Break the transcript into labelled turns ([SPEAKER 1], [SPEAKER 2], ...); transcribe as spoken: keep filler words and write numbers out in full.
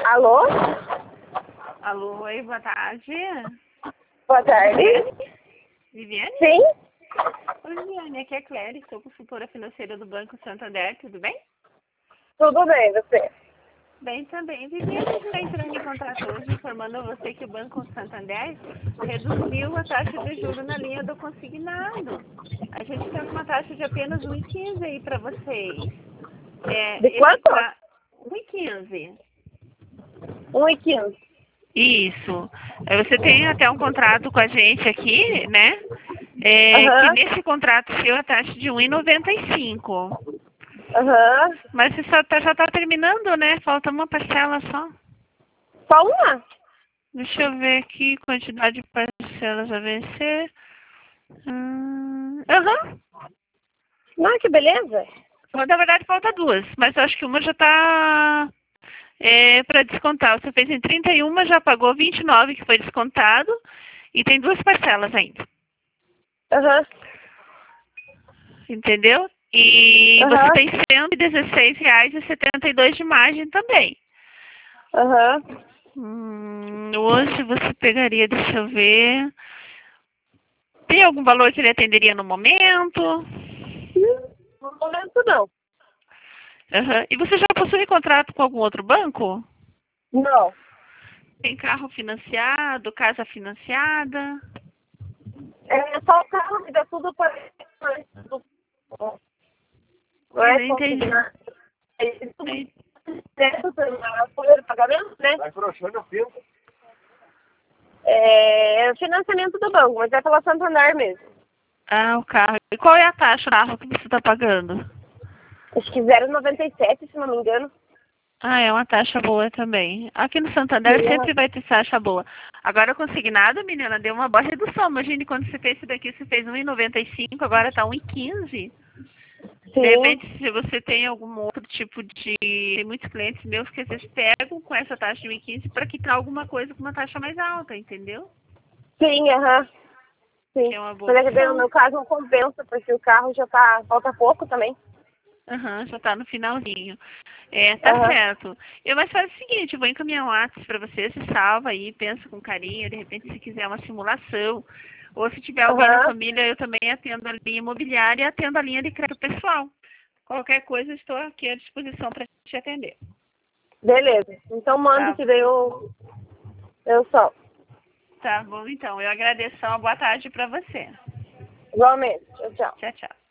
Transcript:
[SPEAKER 1] Alô?
[SPEAKER 2] Alô, oi, boa tarde.
[SPEAKER 1] Boa tarde.
[SPEAKER 2] Viviane?
[SPEAKER 1] Sim?
[SPEAKER 2] Oi, Viviane, aqui é a Cléria, sou consultora financeira do Banco Santander, tudo bem?
[SPEAKER 1] Tudo bem, você?
[SPEAKER 2] Bem também. Viviane, a gente está entrando em contato hoje informando a você que o Banco Santander reduziu a taxa de juros na linha do consignado. A gente tem uma taxa de apenas um vírgula quinze aí para vocês.
[SPEAKER 1] De
[SPEAKER 2] É, esse
[SPEAKER 1] quanto?
[SPEAKER 2] pra... um vírgula quinze.
[SPEAKER 1] Um e quinze.
[SPEAKER 2] Isso. Aí você tem até um contrato com a gente aqui, né? É, que
[SPEAKER 1] Aham,
[SPEAKER 2] nesse contrato seu a taxa de um vírgula noventa e cinco.
[SPEAKER 1] aham.
[SPEAKER 2] Mas você só tá, já está terminando, né? Falta uma parcela só.
[SPEAKER 1] Só uma?
[SPEAKER 2] Deixa eu ver aqui, quantidade de parcelas a vencer. Hum, Aham.
[SPEAKER 1] Não, que beleza.
[SPEAKER 2] Na verdade falta duas, mas eu acho que uma já está é, para descontar. Você fez em trinta e um, já pagou vinte e nove que foi descontado. E tem duas parcelas ainda.
[SPEAKER 1] Aham,
[SPEAKER 2] Entendeu? E você
[SPEAKER 1] aham,
[SPEAKER 2] tem cento e dezesseis reais e setenta e dois de margem também.
[SPEAKER 1] aham.
[SPEAKER 2] Hum, hoje você pegaria, deixa eu ver. Tem algum valor que ele atenderia no momento?
[SPEAKER 1] No momento não.
[SPEAKER 2] Aham. E você já possui contrato com algum outro banco?
[SPEAKER 1] Não.
[SPEAKER 2] Tem carro financiado, casa financiada?
[SPEAKER 1] É só o carro que dá tudo para... Não
[SPEAKER 2] Eu
[SPEAKER 1] é
[SPEAKER 2] não entendi.
[SPEAKER 1] consignado. É tudo certo para poder pagamento, né?
[SPEAKER 3] Vai broxando o filme.
[SPEAKER 1] É financiamento do banco, mas é pela Santander mesmo.
[SPEAKER 2] Ah, o carro. E qual é a taxa do carro que você está pagando?
[SPEAKER 1] Acho que zero vírgula noventa e sete, se não me engano.
[SPEAKER 2] Ah, é uma taxa boa também. Aqui no Santander
[SPEAKER 1] Sim,
[SPEAKER 2] sempre vai ter taxa boa. Agora, consignado, menina, deu uma boa redução. Imagine quando você fez isso daqui, você fez um vírgula noventa e cinco, agora está um vírgula quinze. De
[SPEAKER 1] sim,
[SPEAKER 2] repente, se você tem algum outro tipo de... Tem muitos clientes meus que às vezes pegam com essa taxa de um vírgula quinze para quitar alguma coisa com uma taxa mais alta, entendeu?
[SPEAKER 1] sim, aham.
[SPEAKER 2] Que
[SPEAKER 1] Sim.
[SPEAKER 2] é uma boa
[SPEAKER 1] Mas é que daí, no
[SPEAKER 2] opção.
[SPEAKER 1] meu caso não compensa, porque o carro já tá. Falta pouco também.
[SPEAKER 2] Aham, já está no finalzinho. É, tá
[SPEAKER 1] Aham.
[SPEAKER 2] certo. Eu vou fazer o seguinte, eu vou encaminhar um WhatsApp para você, se salva aí, pensa com carinho, de repente se quiser uma simulação, ou se tiver alguém na
[SPEAKER 1] Aham.
[SPEAKER 2] família, eu também atendo a linha imobiliária e atendo a linha de crédito pessoal. Qualquer coisa, estou aqui à disposição para te atender.
[SPEAKER 1] Beleza. Então manda
[SPEAKER 2] Tá,
[SPEAKER 1] que daí eu. Eu só.
[SPEAKER 2] tá bom, então. Eu agradeço. Uma boa tarde para você.
[SPEAKER 1] Igualmente. Tchau, tchau.
[SPEAKER 2] Tchau, tchau.